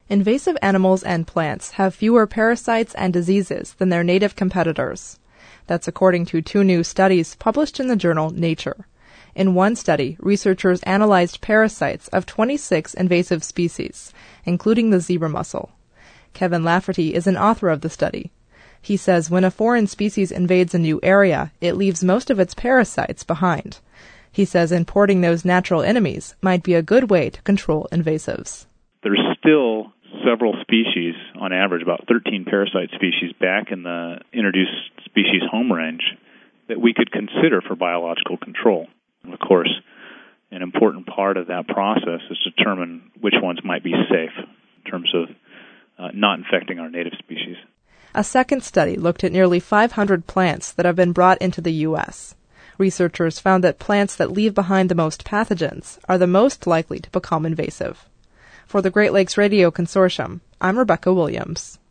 Invasive animals and plants have fewer parasites and diseases than their native competitors. That's according to 2 new studies published in the journal Nature. In one study, researchers analyzed parasites of 26 invasive species, including the zebra mussel. Kevin Lafferty is an author of the study. He says when a foreign species invades a new area, it leaves most of its parasites behind. He says importing those natural enemies might be a good way to control invasives. There's still several species, on average about 13 parasite species back in the introduced species home range, that we could consider for biological control. And of course, an important part of that process is to determine which ones might be safe in terms of not infecting our native species. A second study looked at nearly 500 plants that have been brought into the U.S. Researchers found that plants that leave behind the most pathogens are the most likely to become invasive. For the Great Lakes Radio Consortium, I'm Rebecca Williams.